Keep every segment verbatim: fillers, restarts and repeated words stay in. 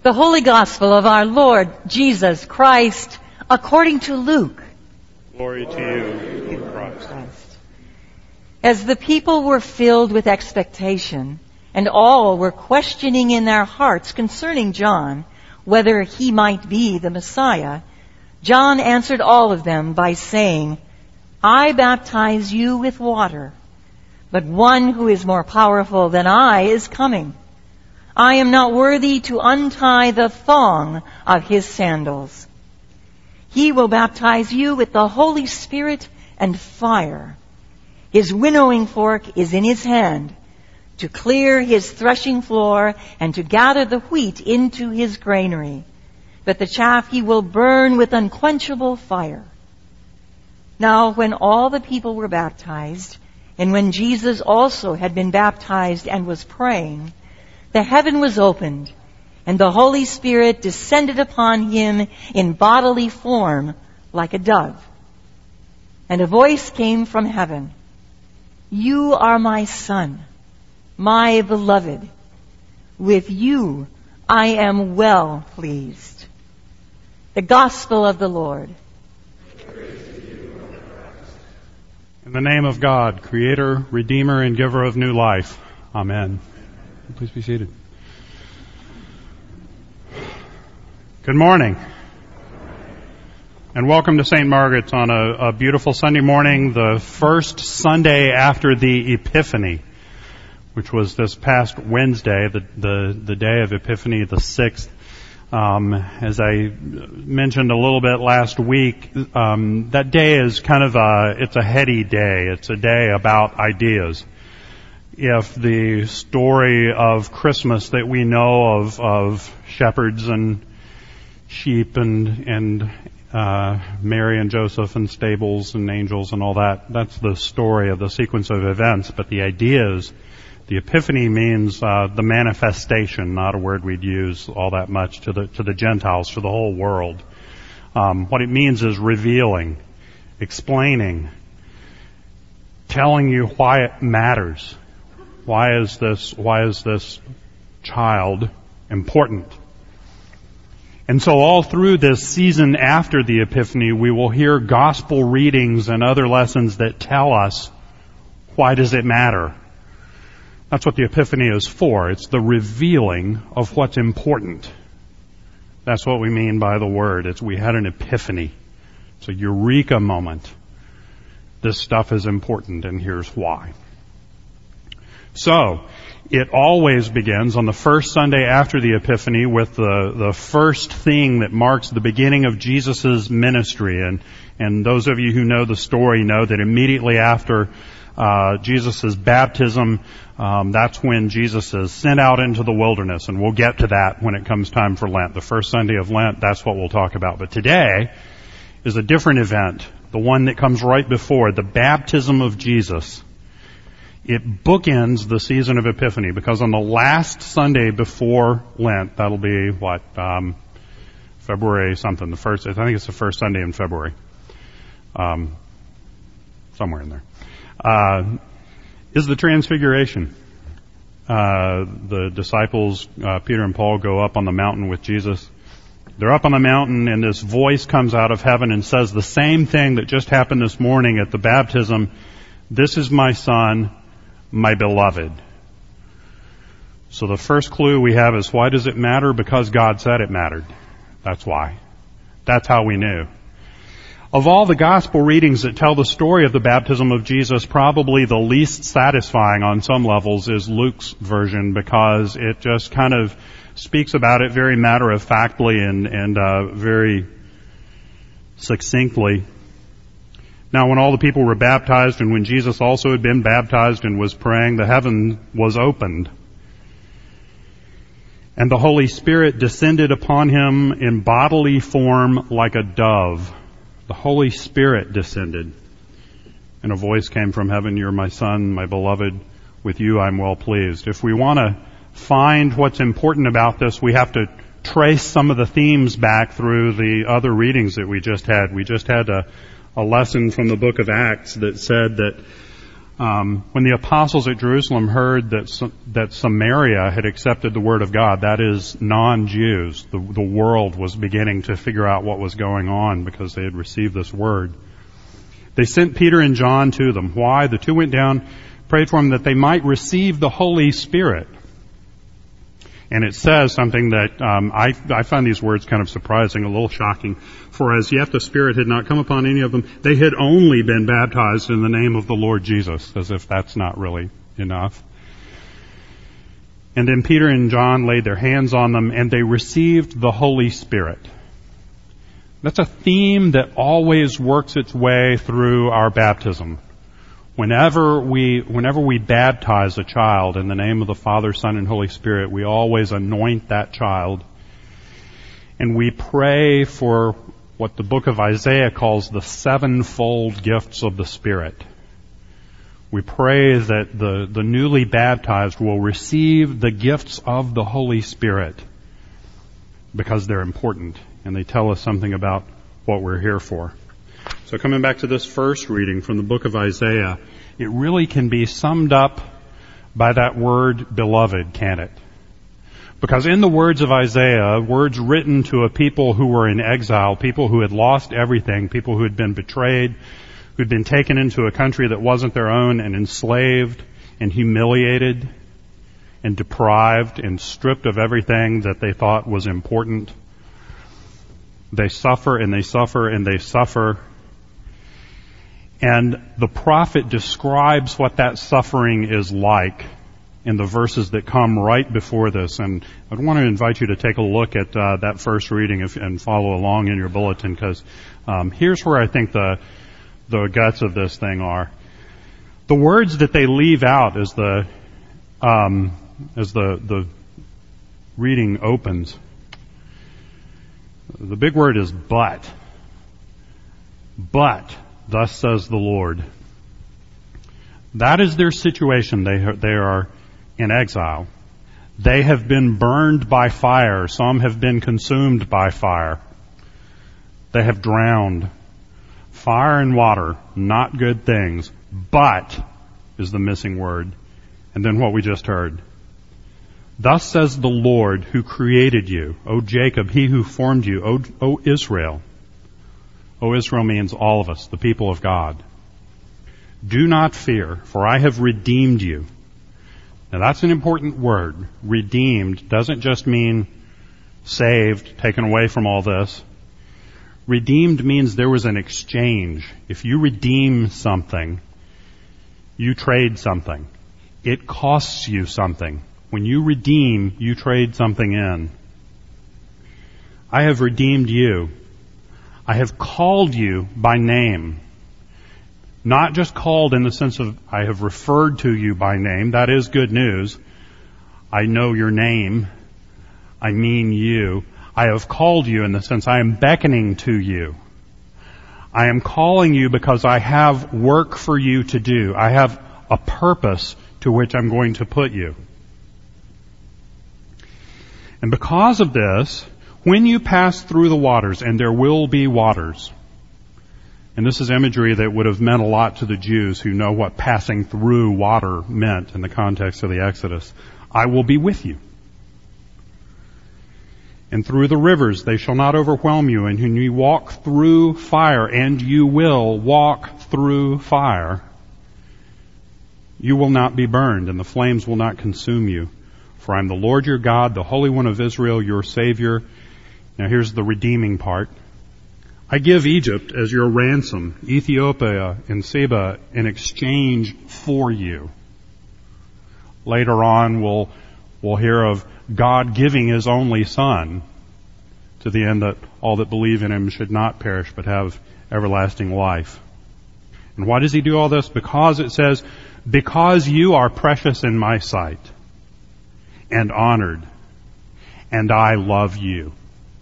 The Holy Gospel of our Lord Jesus Christ according to Luke. Glory to you, O Christ. As the people were filled with expectation, and all were questioning in their hearts concerning John, whether he might be the Messiah, John answered all of them by saying, I baptize you with water, but one who is more powerful than I is coming. I am not worthy to untie the thong of his sandals. He will baptize you with the Holy Spirit and fire. His winnowing fork is in his hand to clear his threshing floor and to gather the wheat into his granary. But the chaff he will burn with unquenchable fire. Now when all the people were baptized, and when Jesus also had been baptized and was praying, the heaven was opened, and the Holy Spirit descended upon him in bodily form like a dove. And a voice came from heaven, You are my Son, my beloved. With you I am well pleased. The Gospel of the Lord. In the name of God, Creator, Redeemer, and Giver of new life. Amen. Please be seated. Good morning. And welcome to Saint Margaret's on a, a beautiful Sunday morning, the first Sunday after the Epiphany, which was this past Wednesday, the, the, the day of Epiphany, the sixth. Um, as I mentioned a little bit last week, um, that day is kind of a, it's a heady day. It's a day about ideas. If the story of Christmas that we know of, of shepherds and sheep and, and, uh, Mary and Joseph and stables and angels and all that, that's the story of the sequence of events. But the ideas, the Epiphany means, uh, the manifestation, not a word we'd use all that much to the, to the Gentiles, to the whole world. Um, what it means is revealing, explaining, telling you why it matters. Why is this, why is this child important? And so all through this season after the Epiphany, we will hear gospel readings and other lessons that tell us, why does it matter? That's what the Epiphany is for. It's the revealing of what's important. That's what we mean by the word. It's we had an epiphany. It's a eureka moment. This stuff is important, and here's why. So, it always begins on the first Sunday after the Epiphany with the, the first thing that marks the beginning of Jesus' ministry. And, and those of you who know the story know that immediately after uh, Jesus' baptism, um, that's when Jesus is sent out into the wilderness. And we'll get to that when it comes time for Lent. The first Sunday of Lent, that's what we'll talk about. But today is a different event, the one that comes right before, the baptism of Jesus. It bookends the season of Epiphany because on the last Sunday before Lent, that'll be what, um, February something, the first, I think it's the first Sunday in February, um, somewhere in there, uh, is the Transfiguration. Uh, the disciples, uh, Peter and Paul go up on the mountain with Jesus. They're up on the mountain and this voice comes out of heaven and says the same thing that just happened this morning at the baptism. This is my Son, my beloved. So the first clue we have is why does it matter? Because God said it mattered. That's why. That's how we knew. Of all the gospel readings that tell the story of the baptism of Jesus, probably the least satisfying on some levels is Luke's version because it just kind of speaks about it very matter-of-factly and, and uh, very succinctly. Now, when all the people were baptized and when Jesus also had been baptized and was praying, the heaven was opened. And the Holy Spirit descended upon him in bodily form like a dove. The Holy Spirit descended. And a voice came from heaven, You're my Son, my beloved. With you I'm well pleased. If we want to find what's important about this, we have to trace some of the themes back through the other readings that we just had. We just had a a lesson from the book of Acts that said that Um, when the apostles at Jerusalem heard that that Samaria had accepted the word of God, that is, non-Jews, the, the world was beginning to figure out what was going on because they had received this word. They sent Peter and John to them. Why? The two went down, prayed for them that they might receive the Holy Spirit. And it says something that um, I, I find these words kind of surprising, a little shocking. For as yet the Spirit had not come upon any of them, they had only been baptized in the name of the Lord Jesus, as if that's not really enough. And then Peter and John laid their hands on them, and they received the Holy Spirit. That's a theme that always works its way through our baptism. Whenever we, whenever we baptize a child in the name of the Father, Son, and Holy Spirit, we always anoint that child. And we pray for what the book of Isaiah calls the sevenfold gifts of the Spirit. We pray that the, the newly baptized will receive the gifts of the Holy Spirit because they're important and they tell us something about what we're here for. So coming back to this first reading from the book of Isaiah, it really can be summed up by that word beloved, can't it? Because in the words of Isaiah, words written to a people who were in exile, people who had lost everything, people who had been betrayed, who'd been taken into a country that wasn't their own and enslaved and humiliated and deprived and stripped of everything that they thought was important. They suffer and they suffer and they suffer. And the prophet describes what that suffering is like in the verses that come right before this. And I want to invite you to take a look at uh, that first reading if, and follow along in your bulletin, because um, here's where I think the the guts of this thing are. The words that they leave out as the um, as the the reading opens. The big word is but. But, thus says the Lord. That is their situation. They are, they are in exile. They have been burned by fire. Some have been consumed by fire. They have drowned. Fire and water, not good things. But is the missing word. And then what we just heard. Thus says the Lord who created you, O Jacob, he who formed you, O, o Israel. O Israel means all of us, the people of God. Do not fear, for I have redeemed you. Now that's an important word. Redeemed doesn't just mean saved, taken away from all this. Redeemed means there was an exchange. If you redeem something, you trade something. It costs you something. When you redeem, you trade something in. I have redeemed you. I have called you by name. Not just called in the sense of I have referred to you by name. That is good news. I know your name. I mean you. I have called you in the sense I am beckoning to you. I am calling you because I have work for you to do. I have a purpose to which I'm going to put you. And because of this, when you pass through the waters, and there will be waters, and this is imagery that would have meant a lot to the Jews who know what passing through water meant in the context of the Exodus, I will be with you. And through the rivers they shall not overwhelm you, and when you walk through fire, and you will walk through fire, you will not be burned, and the flames will not consume you. For I am the Lord your God, the Holy One of Israel, your Savior. Now here's the redeeming part. I give Egypt as your ransom, Ethiopia and Seba in exchange for you. Later on we'll, we'll hear of God giving His only Son to the end that all that believe in Him should not perish but have everlasting life. And why does He do all this? Because it says, because you are precious in my sight and honored, and I love you.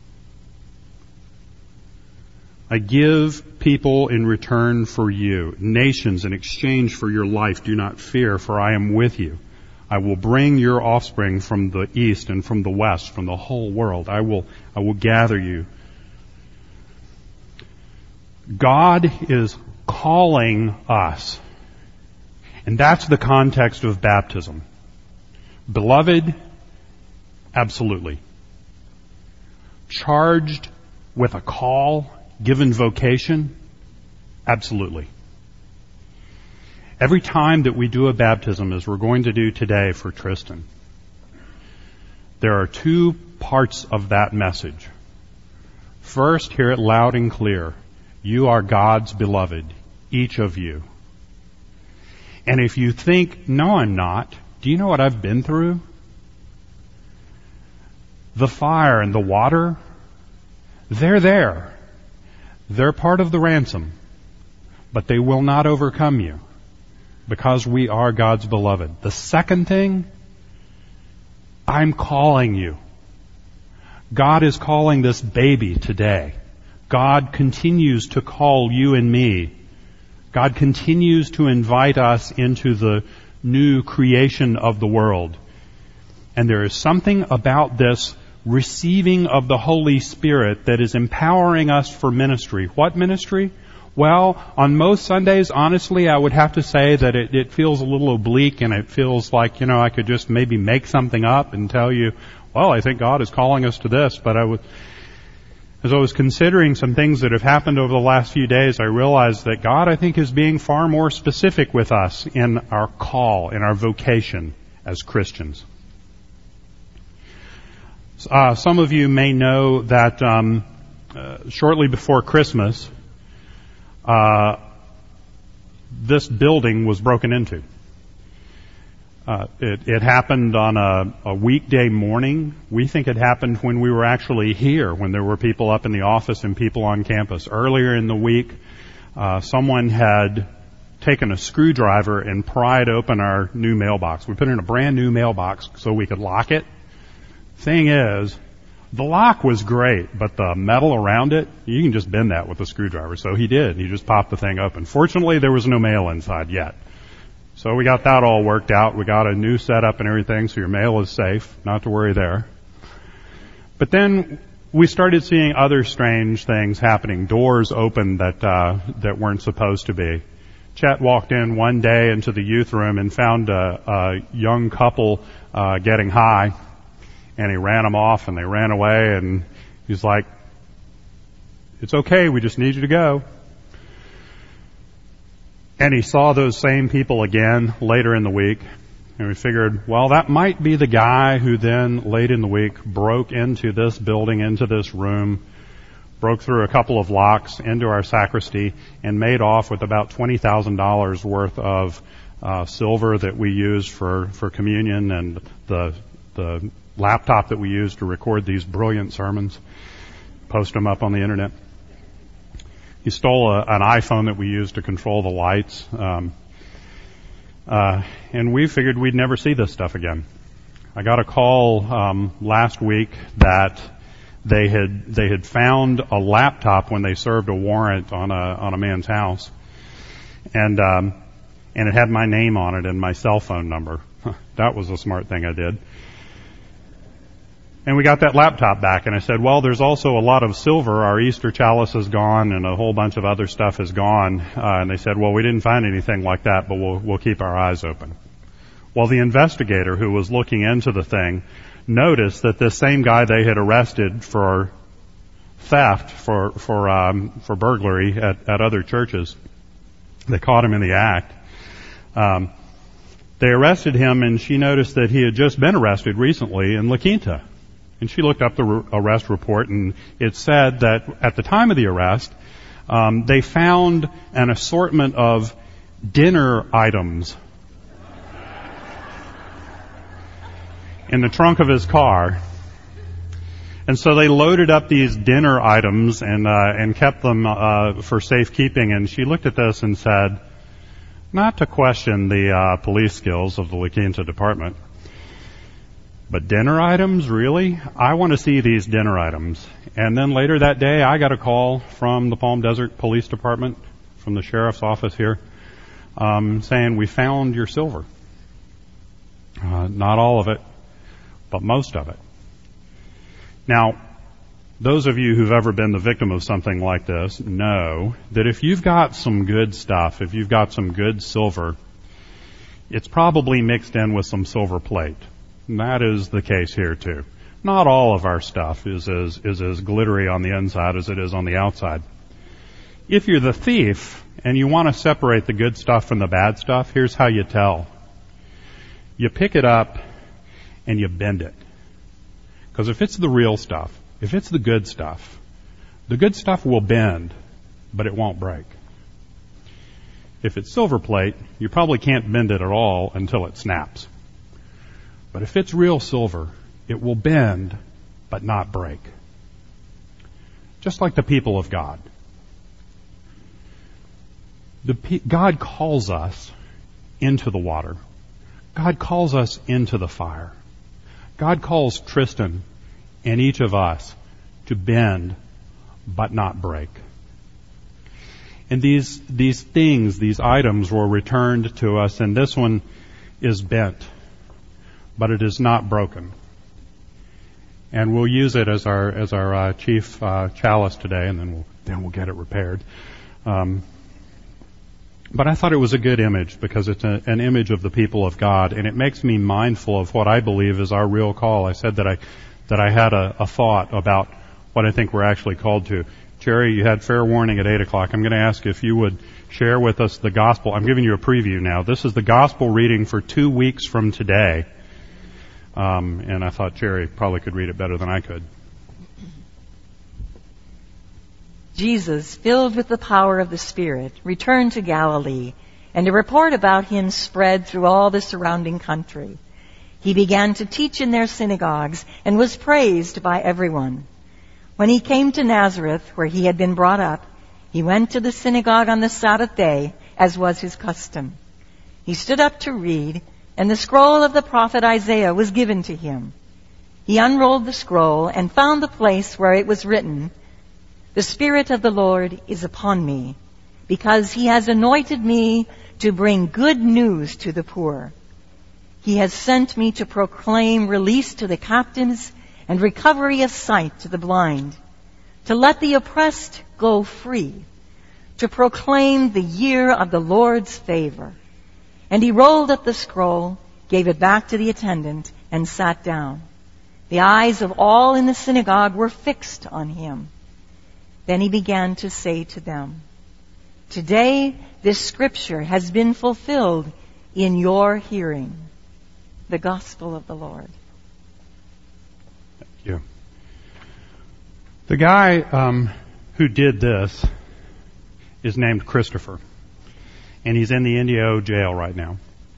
I give people in return for you, nations in exchange for your life. Do not fear, for I am with you. I will bring your offspring from the east and from the west, from the whole world. I will, I will gather you. God is calling us. And that's the context of baptism. Beloved, absolutely. Charged with a call, given vocation, absolutely. Every time that we do a baptism, as we're going to do today for Tristan, there are two parts of that message. First, hear it loud and clear. You are God's beloved, each of you. And if you think, no, I'm not, do you know what I've been through? The fire and the water, they're there. They're part of the ransom, but they will not overcome you because we are God's beloved. The second thing, I'm calling you. God is calling this baby today. God continues to call you and me. God continues to invite us into the new creation of the world. And there is something about this receiving of the Holy Spirit that is empowering us for ministry. What ministry? Well, on most Sundays, honestly, I would have to say that it, it feels a little oblique and it feels like, you know, I could just maybe make something up and tell you, well, I think God is calling us to this. But I would, as I was considering some things that have happened over the last few days, I realized that God, I think, is being far more specific with us in our call, in our vocation as Christians. Uh, some of you may know that um, uh, shortly before Christmas, uh, this building was broken into. Uh, it, it happened on a, a weekday morning. We think it happened when we were actually here, when there were people up in the office and people on campus. Earlier in the week, uh, someone had taken a screwdriver and pried open our new mailbox. We put in a brand new mailbox so we could lock it. Thing is, the lock was great, but the metal around it, you can just bend that with a screwdriver. So he did. He just popped the thing open. Fortunately, there was no mail inside yet. So we got that all worked out. We got a new setup and everything, so your mail is safe. Not to worry there. But then we started seeing other strange things happening. Doors opened that uh, that weren't supposed to be. Chet walked in one day into the youth room and found a, a young couple uh, getting high. And he ran them off, and they ran away, and he's like, it's okay, we just need you to go. And he saw those same people again later in the week, and we figured, well, that might be the guy who then, late in the week, broke into this building, into this room, broke through a couple of locks into our sacristy, and made off with about twenty thousand dollars worth of uh, silver that we used for, for communion, and the the laptop that we use to record these brilliant sermons, post them up on the internet. He stole a, an iPhone that we use to control the lights, um, uh, and we figured we'd never see this stuff again. I got a call um, last week that they had they had found a laptop when they served a warrant on a on a man's house, and um, and it had my name on it and my cell phone number. That was a smart thing I did. And we got that laptop back, and I said, well, there's also a lot of silver. Our Easter chalice is gone, and a whole bunch of other stuff is gone. Uh, and they said, well, we didn't find anything like that, but we'll, we'll keep our eyes open. Well, the investigator who was looking into the thing noticed that this same guy they had arrested for theft, for for um, for burglary at, at other churches, they caught him in the act. Um, they arrested him, and she noticed that he had just been arrested recently in La Quinta. And she looked up the re- arrest report, and it said that at the time of the arrest, um, they found an assortment of dinner items in the trunk of his car. And so they loaded up these dinner items and uh, and kept them uh, for safekeeping. And she looked at this and said, not to question the uh, police skills of the La Quinta department, but dinner items, really? I want to see these dinner items. And then later that day, I got a call from the Palm Desert Police Department, from the sheriff's office here, um, saying, we found your silver. Uh, not all of it, but most of it. Now, those of you who've ever been the victim of something like this know that if you've got some good stuff, if you've got some good silver, it's probably mixed in with some silver plate. And that is the case here too. Not all of our stuff is as, is as glittery on the inside as it is on the outside. If you're the thief and you want to separate the good stuff from the bad stuff, here's how you tell. You pick it up and you bend it. Because if it's the real stuff, if it's the good stuff, the good stuff will bend, but it won't break. If it's silver plate, you probably can't bend it at all until it snaps. But if it's real silver, it will bend, but not break. Just like the people of God. The, God calls us into the water. God calls us into the fire. God calls Tristan and each of us to bend, but not break. And these, these things, these items were returned to us, and this one is bent, but it is not broken. And we'll use it as our, as our uh, chief uh, chalice today, and then we'll, then we'll get it repaired. Um, But I thought it was a good image because it's a, an image of the people of God, and it makes me mindful of what I believe is our real call. I said that I that I had a, a thought about what I think we're actually called to. Jerry, you had fair warning at eight o'clock. I'm going to ask if you would share with us the gospel. I'm giving you a preview now. This is the gospel reading for two weeks from today. Um, and I thought Jerry probably could read it better than I could. Jesus, filled with the power of the Spirit, returned to Galilee, and a report about him spread through all the surrounding country. He began to teach in their synagogues and was praised by everyone. When he came to Nazareth, where he had been brought up, he went to the synagogue on the Sabbath day, as was his custom. He stood up to read, and the scroll of the prophet Isaiah was given to him. He unrolled the scroll and found the place where it was written, "The Spirit of the Lord is upon me, because he has anointed me to bring good news to the poor. He has sent me to proclaim release to the captives and recovery of sight to the blind, to let the oppressed go free, to proclaim the year of the Lord's favor." And he rolled up the scroll, gave it back to the attendant, and sat down. The eyes of all in the synagogue were fixed on him. Then he began to say to them, "Today this scripture has been fulfilled in your hearing." The gospel of the Lord. Thank you. The guy um, who did this is named Christopher, and he's in the Indio jail right now.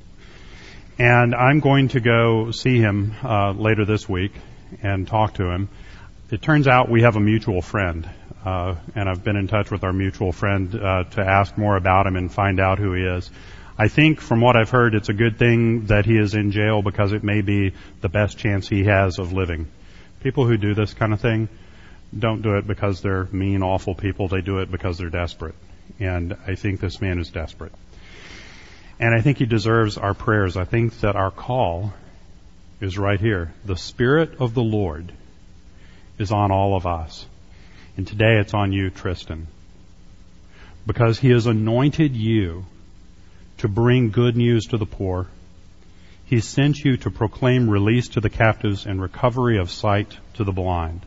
And I'm going to go see him uh, later this week and talk to him. It turns out we have a mutual friend. Uh, and I've been in touch with our mutual friend uh, to ask more about him and find out who he is. I think from what I've heard, it's a good thing that he is in jail because it may be the best chance he has of living. People who do this kind of thing don't do it because they're mean, awful people. They do it because they're desperate. And I think this man is desperate. And I think he deserves our prayers. I think that our call is right here. The Spirit of the Lord is on all of us. And today it's on you, Tristan, because he has anointed you to bring good news to the poor. He sent you to proclaim release to the captives and recovery of sight to the blind.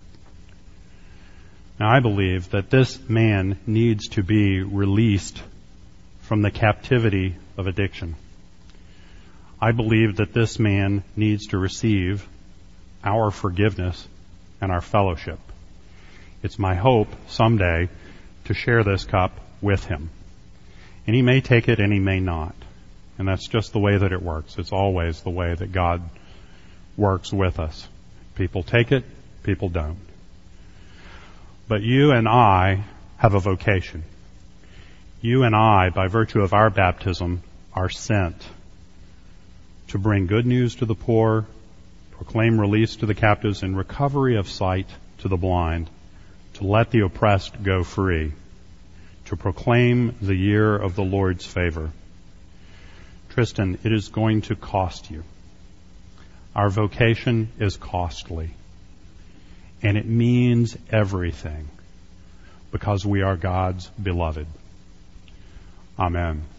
Now, I believe that this man needs to be released from the captivity of addiction. I believe that this man needs to receive our forgiveness and our fellowship. It's my hope someday to share this cup with him. And he may take it and he may not. And that's just the way that it works. It's always the way that God works with us. People take it, people don't. But you and I have a vocation. You and I, by virtue of our baptism, are sent to bring good news to the poor, proclaim release to the captives, and recovery of sight to the blind, to let the oppressed go free, to proclaim the year of the Lord's favor. Tristan, it is going to cost you. Our vocation is costly, and it means everything because we are God's beloved. Amen.